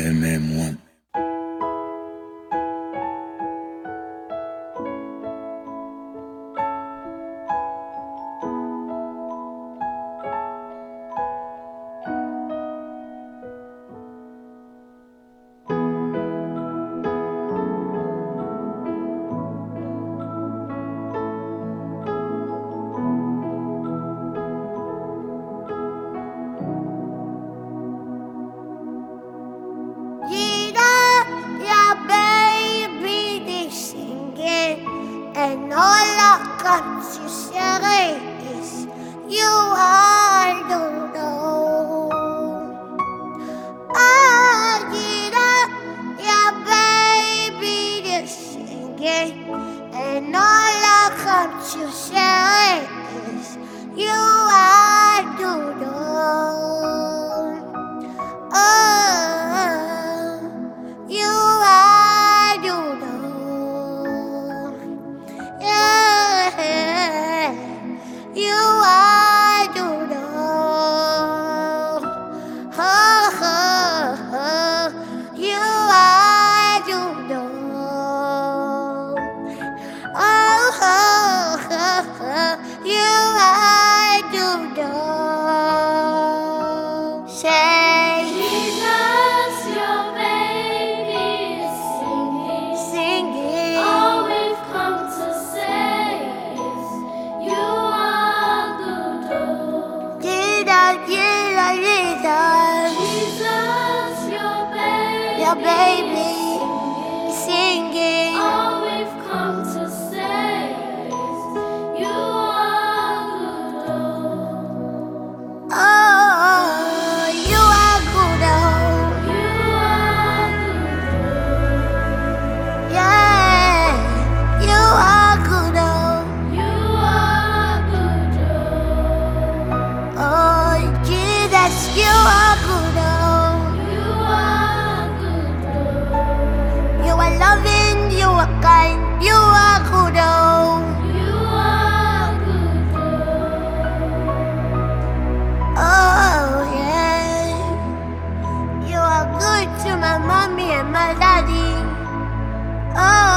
MM1. And all I got to say is you are the know. Yeah, baby, just singing. And all I got to say is you are the know. Oh, you are the know. You are the know. You are the know. You are the know. Say Jesus, your baby is singing. Singing. All we've come to say is you are good. Jesus, Your baby singing. all we've come to say is you are good. Oh, you are good. Oh, You are good. yeah, you are good. Oh, You are good. oh, Jesus, you are good. Oh, You are good. you are loving, you are kind, you are good. Oh, You are good. oh, yeah, you are good to my mommy and my daddy. Oh.